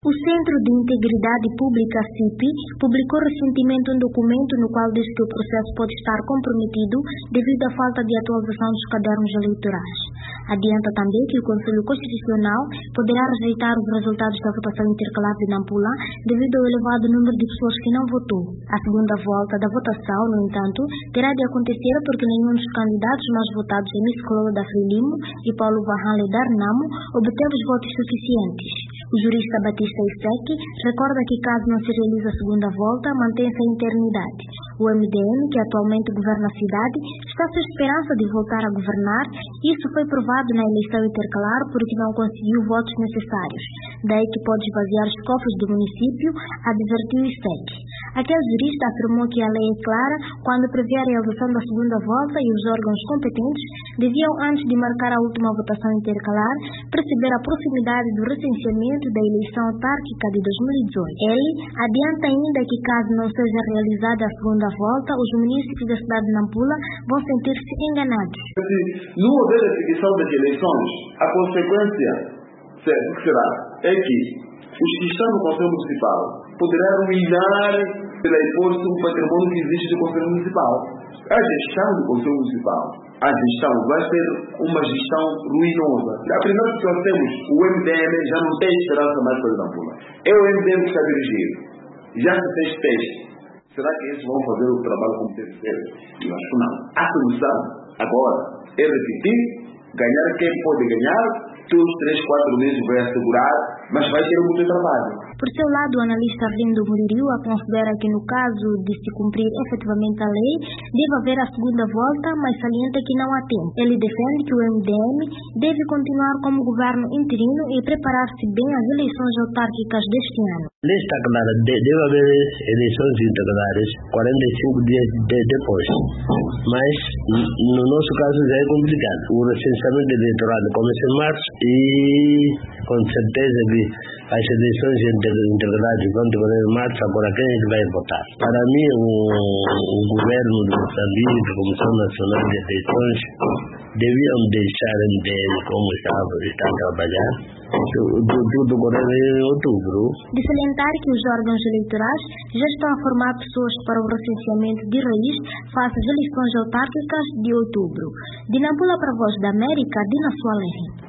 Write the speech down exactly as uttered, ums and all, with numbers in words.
O Centro de Integridade Pública, C I P I, publicou recentemente um documento no qual diz que o processo pode estar comprometido devido à falta de atualização dos cadernos eleitorais. Adianta também que o Conselho Constitucional poderá rejeitar os resultados da votação intercalar de Nampula devido ao elevado número de pessoas que não votou. A segunda volta da votação, no entanto, terá de acontecer porque nenhum dos candidatos mais votados em Miss Clola da Frelimo e Paulo Varranle da Renamo obteve os votos suficientes. O jurista Batista Iseki recorda que caso não se realize a segunda volta, mantém-se a interinidade. O M D M, que atualmente governa a cidade, está sem esperança de voltar a governar. Isso foi provado na eleição intercalar porque não conseguiu votos necessários. Daí que pode esvaziar os cofres do município, advertiu Iseki. Aquele jurista afirmou que a lei é clara quando prevê a realização da segunda volta e os órgãos competentes deviam, antes de marcar a última votação intercalar, perceber a proximidade do recenseamento da eleição autárquica de dois mil e dezoito. Ele adianta ainda que, caso não seja realizada a segunda volta, os munícipes da cidade de Nampula vão sentir-se enganados. Se não houver a execução das eleições, a consequência será é que os que estão no Conselho Municipal poderão arruinar, pela hipótese, o patrimônio que existe do Conselho Municipal. A gestão do Conselho Municipal, a gestão vai ser uma gestão ruinosa. A primeira que nós temos, o M D M já não tem esperança mais para Nampula. É o M D M que está dirigido. Já se fez teste. Será que eles vão fazer o trabalho como deve ser? Eu acho que não. A solução agora é repetir, ganhar quem pode ganhar, todos três, quatro meses vai assegurar, mas vai ter muito trabalho. Por seu lado, o analista Arlindo Muririo considera que, no caso de se cumprir efetivamente a lei, deve haver a segunda volta, mas salienta que não há tempo. Ele defende que o M D M deve continuar como governo interino e preparar-se bem às eleições autárquicas deste ano. A lei está clara, deve haver eleições intercalares quarenta e cinco dias de, depois, mas no nosso caso já é complicado. O recenseamento eleitoral começa em março e com certeza que as eleições intercalares vão decorrer em março. Agora quem é que vai votar? Para mim, o, o governo de Moçambique, a Comissão Nacional de Eleições, deviam deixar M D M como estava, está a trabalhar, tudo decorrer em outubro. De salientar que os órgãos eleitorais já estão a formar pessoas para o recenseamento de raiz face às eleições autárquicas de outubro. De Nampula para a Voz da América, Dina Soalense.